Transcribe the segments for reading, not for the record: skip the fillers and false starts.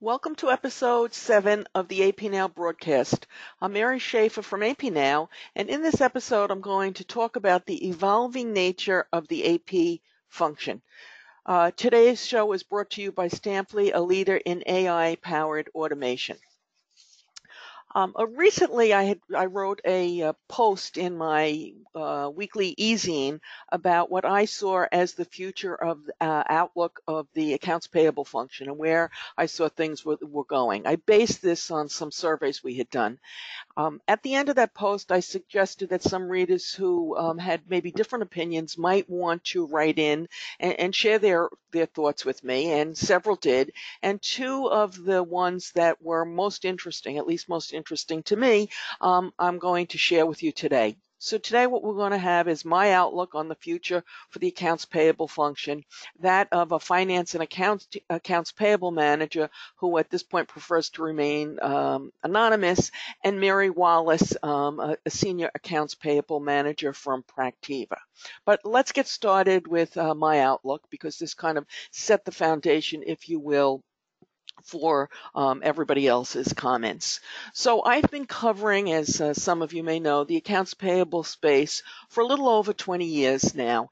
Welcome to episode 7 of the AP Now broadcast. I'm Mary Schaefer from AP Now, and in this episode, I'm going to talk about the evolving nature of the AP function. Today's show is brought to you by Stamply, a leader in AI-powered automation. Recently, I wrote a post in my weekly e-zine about what I saw as the future of outlook of the accounts payable function and where I saw things were going. I based this on some surveys we had done. At the end of that post, I suggested that some readers who had maybe different opinions might want to write in and share their thoughts with me, and several did. And two of the ones that were most interesting, at least most interesting to me, I'm going to share with you today. So today what we're going to have is my outlook on the future for the accounts payable function, that of a finance and accounts payable manager who at this point prefers to remain anonymous, and Mary Wallace, a senior accounts payable manager from Practiva. But let's get started with my outlook, because this kind of set the foundation, if you will, for everybody else's comments. So I've been covering, as some of you may know, the accounts payable space for a little over 20 years now.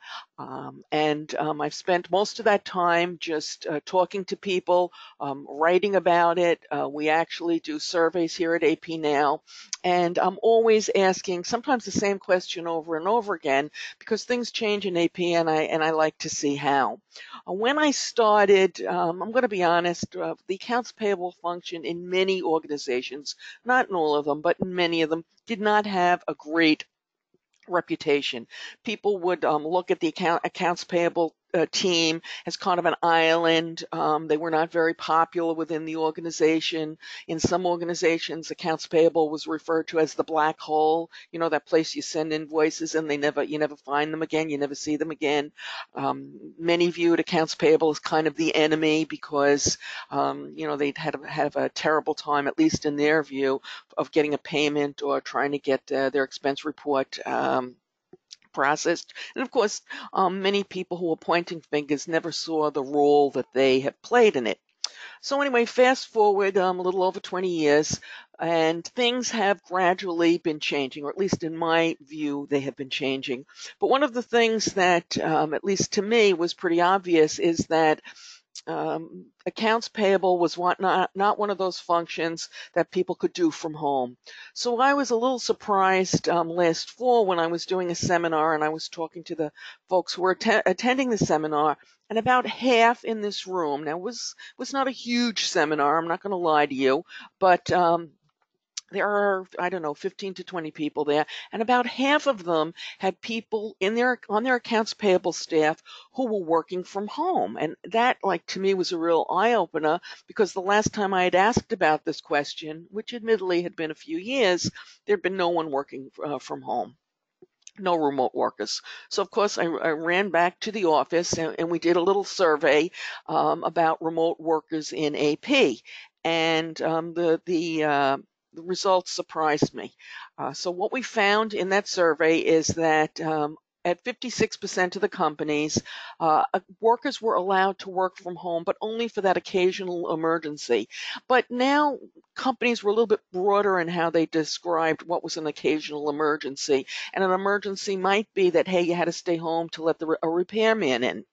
I've spent most of that time just talking to people, writing about it. We actually do surveys here at AP Now, and I'm always asking sometimes the same question over and over again, because things change in AP, and I like to see how. When I started, I'm going to be honest, the accounts payable function in many organizations, not in all of them, but in many of them, did not have a great reputation. People would look at the accounts payable team as kind of an island. They were not very popular within the organization. In some organizations, accounts payable was referred to as the black hole. You know, that place you send invoices and you never find them again. You never see them again. Many viewed accounts payable as kind of the enemy because, they'd have a terrible time, at least in their view, of getting a payment or trying to get their expense report processed. And of course, many people who were pointing fingers never saw the role that they have played in it. So anyway, fast forward a little over 20 years, and things have gradually been changing, or at least in my view, they have been changing. But one of the things that, at least to me, was pretty obvious is that accounts payable was not one of those functions that people could do from home. So I was a little surprised last fall when I was doing a seminar and I was talking to the folks who were attending the seminar, and about half in this room, now it was not a huge seminar, I'm not going to lie to you, but there are, I don't know, 15 to 20 people there, and about half of them had people on their accounts payable staff who were working from home. And that, like, to me was a real eye-opener, because the last time I had asked about this question, which admittedly had been a few years, there'd been no one working from home. No remote workers. So of course I ran back to the office and we did a little survey about remote workers in AP, and the results surprised me. So what we found in that survey is that at 56% of the companies, workers were allowed to work from home, but only for that occasional emergency. But now companies were a little bit broader in how they described what was an occasional emergency. And an emergency might be that, hey, you had to stay home to let a repairman in.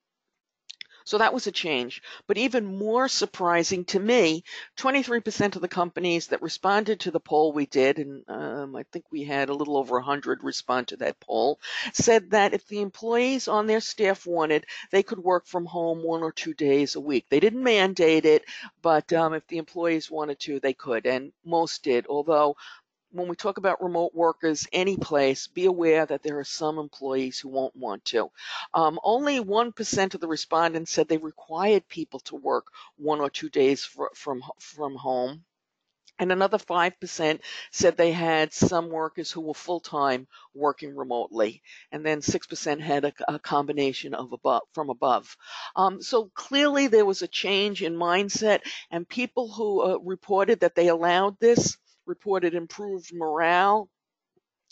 So that was a change. But even more surprising to me, 23% of the companies that responded to the poll we did, and I think we had a little over 100 respond to that poll, said that if the employees on their staff wanted, they could work from home 1 or 2 days a week. They didn't mandate it, but if the employees wanted to, they could, and most did, although when we talk about remote workers any place, be aware that there are some employees who won't want to. Only 1% of the respondents said they required people to work 1 or 2 days from home. And another 5% said they had some workers who were full-time working remotely. And then 6% had a combination of from above. So clearly there was a change in mindset, and people who reported that they allowed this reported improved morale,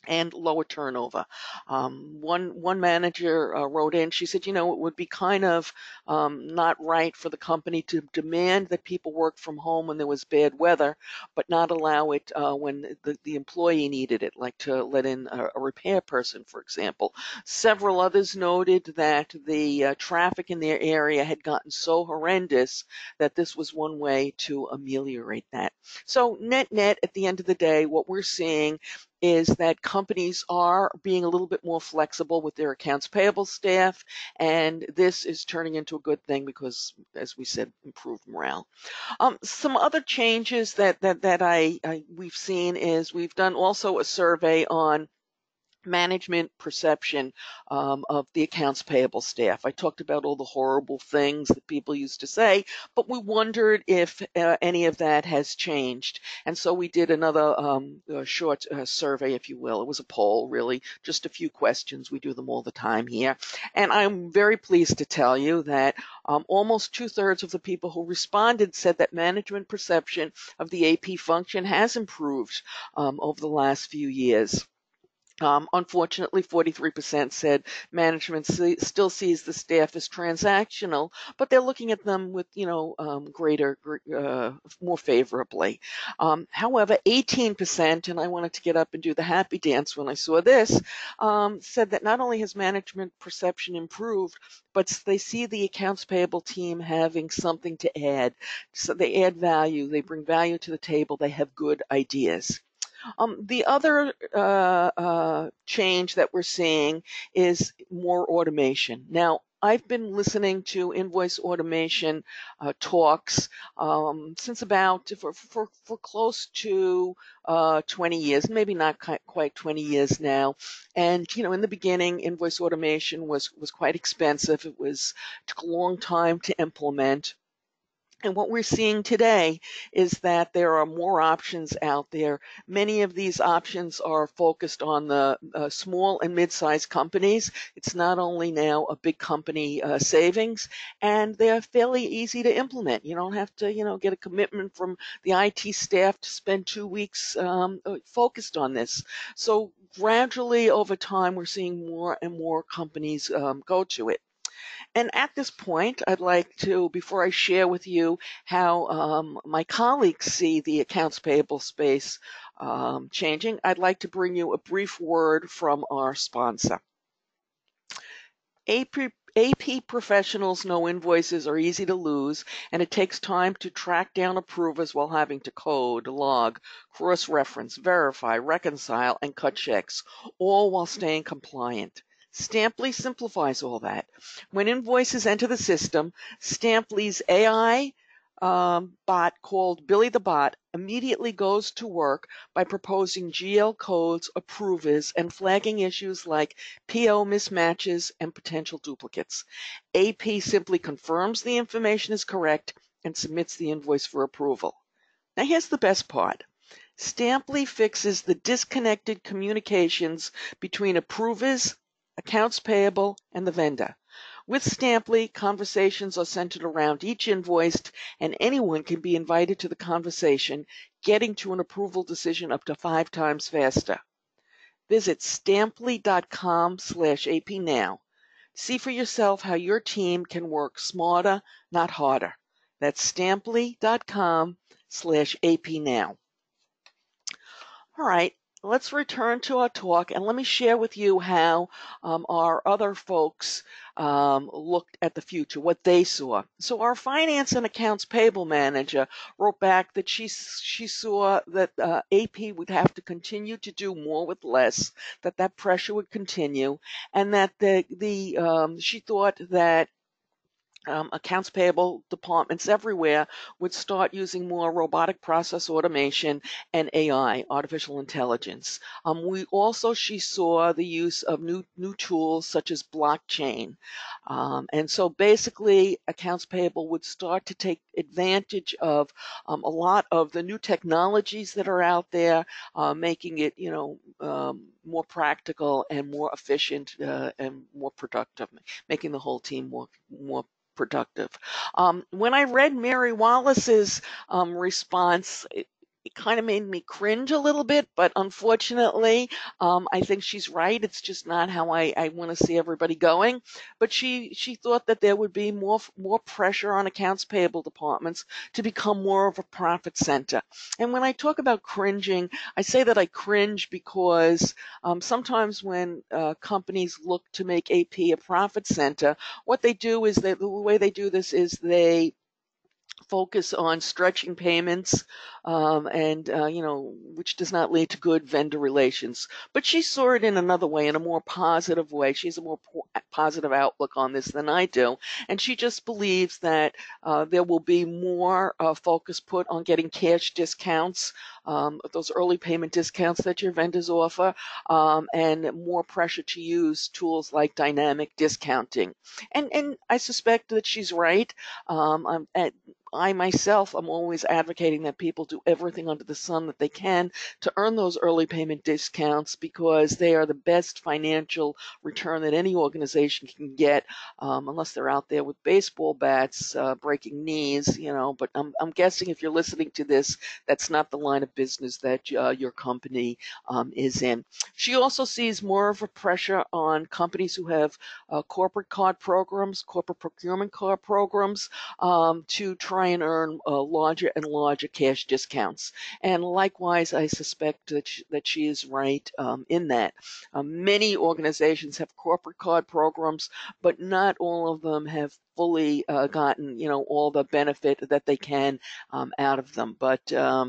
and lower turnover. One manager wrote in. She said, it would be kind of not right for the company to demand that people work from home when there was bad weather, but not allow it when the employee needed it, like to let in a repair person, for example. Several others noted that the traffic in their area had gotten so horrendous that this was one way to ameliorate that. So net, at the end of the day, what we're seeing is that companies are being a little bit more flexible with their accounts payable staff, and this is turning into a good thing because, as we said, improved morale. Some other changes that we've seen is we've done also a survey on management perception of the accounts payable staff. I talked about all the horrible things that people used to say, but we wondered if any of that has changed. And so we did another short survey, if you will. It was a poll, really, just a few questions. We do them all the time here. And I'm very pleased to tell you that almost 2/3 of the people who responded said that management perception of the AP function has improved over the last few years. Unfortunately, 43% said management still sees the staff as transactional, but they're looking at them with, more favorably. However, 18%, and I wanted to get up and do the happy dance when I saw this, said that not only has management perception improved, but they see the accounts payable team having something to add. So they add value, they bring value to the table, they have good ideas. The other change that we're seeing is more automation. Now, I've been listening to invoice automation talks since about for close to 20 years, maybe not quite 20 years now. And in the beginning, invoice automation was quite expensive. It took a long time to implement. And what we're seeing today is that there are more options out there. Many of these options are focused on the small and mid-sized companies. It's not only now a big company savings, and they're fairly easy to implement. You don't have to, get a commitment from the IT staff to spend 2 weeks focused on this. So gradually over time, we're seeing more and more companies go to it. And at this point, I'd like to, before I share with you how my colleagues see the accounts payable space changing, I'd like to bring you a brief word from our sponsor. AP professionals know invoices are easy to lose, and it takes time to track down approvers while having to code, log, cross-reference, verify, reconcile, and cut checks, all while staying compliant. Stamply simplifies all that. When invoices enter the system, Stamply's AI bot called Billy the Bot immediately goes to work by proposing GL codes, approvers, and flagging issues like PO mismatches and potential duplicates. AP simply confirms the information is correct and submits the invoice for approval. Now here's the best part. Stamply fixes the disconnected communications between approvers, accounts payable, and the vendor. With Stamply, conversations are centered around each invoice, and anyone can be invited to the conversation, getting to an approval decision up to 5 times faster. Visit stamply.com/AP now. See for yourself how your team can work smarter, not harder. That's stamply.com/AP now. All right, let's return to our talk, and let me share with you how our other folks looked at the future, what they saw. So our finance and accounts payable manager wrote back that she saw that AP would have to continue to do more with less, that pressure would continue, and that she thought that accounts payable departments everywhere would start using more robotic process automation and AI, artificial intelligence. She saw the use of new tools such as blockchain. And so basically, accounts payable would start to take advantage of a lot of the new technologies that are out there, making it, more practical and more efficient and more productive, making the whole team more productive. When I read Mary Wallace's response, it kind of made me cringe a little bit, but unfortunately, I think she's right. It's just not how I want to see everybody going. But she thought that there would be more pressure on accounts payable departments to become more of a profit center. And when I talk about cringing, I say that I cringe because sometimes when companies look to make AP a profit center, what they do is that the way they do this is they focus on stretching payments, and which does not lead to good vendor relations. But she saw it in another way, in a more positive way. She has a more positive outlook on this than I do, and she just believes that there will be more focus put on getting cash discounts, those early payment discounts that your vendors offer, and more pressure to use tools like dynamic discounting. And I suspect that she's right. I myself am always advocating that people do everything under the sun that they can to earn those early payment discounts, because they are the best financial return that any organization can get, unless they're out there with baseball bats, breaking knees, But I'm guessing if you're listening to this, that's not the line of business that your company is in. She also sees more of a pressure on companies who have corporate card programs, corporate procurement card programs, to try and earn larger and larger cash discounts. And likewise, I suspect that she is right in that. Many organizations have corporate card programs, but not all of them have fully gotten, all the benefit that they can out of them. But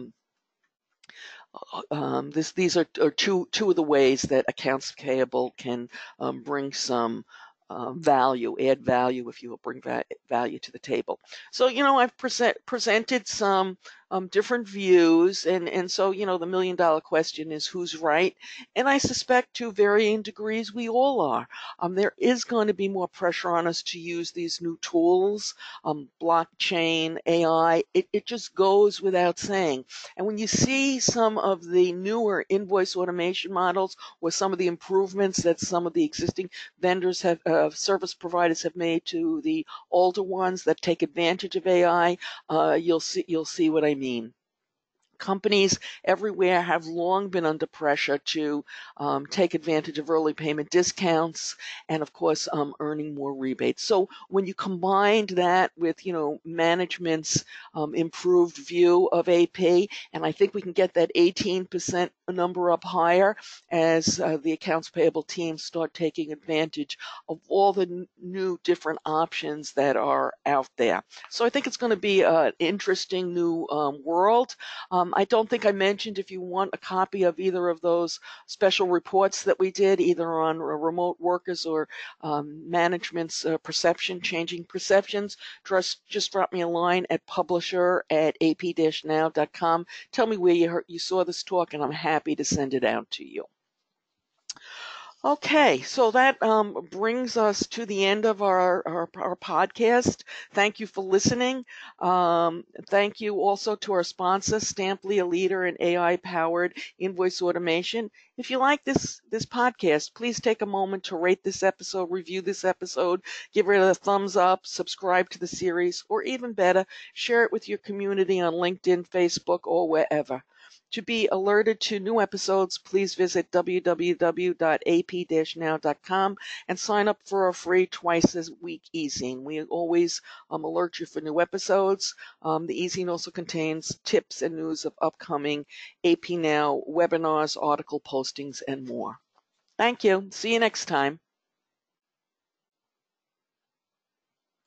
these are two of the ways that accounts payable can bring some add value, if you will, bring value to the table. So, I've presented some different views, and so, the $1,000,000 question is who's right? And I suspect to varying degrees we all are. There is going to be more pressure on us to use these new tools, blockchain, AI. It just goes without saying. And when you see some of the newer invoice automation models, or some of the improvements that some of the existing vendors have, service providers have made to the older ones that take advantage of AI, you'll see what I mean. Companies everywhere have long been under pressure to take advantage of early payment discounts and, of course, earning more rebates. So when you combine that with, management's improved view of AP, and I think we can get that 18% number up higher as the accounts payable teams start taking advantage of all the new different options that are out there. So I think it's going to be an interesting new world. I don't think I mentioned, if you want a copy of either of those special reports that we did, either on remote workers or management's changing perceptions, just drop me a line at publisher@ap-now.com. Tell me where you saw this talk, and I'm happy to send it out to you. Okay, so that brings us to the end of our podcast. Thank you for listening. Thank you also to our sponsor, Stamply, a leader in AI-powered invoice automation. If you like this podcast, please take a moment to rate this episode, review this episode, give it a thumbs up, subscribe to the series, or even better, share it with your community on LinkedIn, Facebook, or wherever. To be alerted to new episodes, please visit www.ap-now.com and sign up for a free twice-a-week e-zine. We always alert you for new episodes. The e-zine also contains tips and news of upcoming AP Now webinars, article postings, and more. Thank you. See you next time.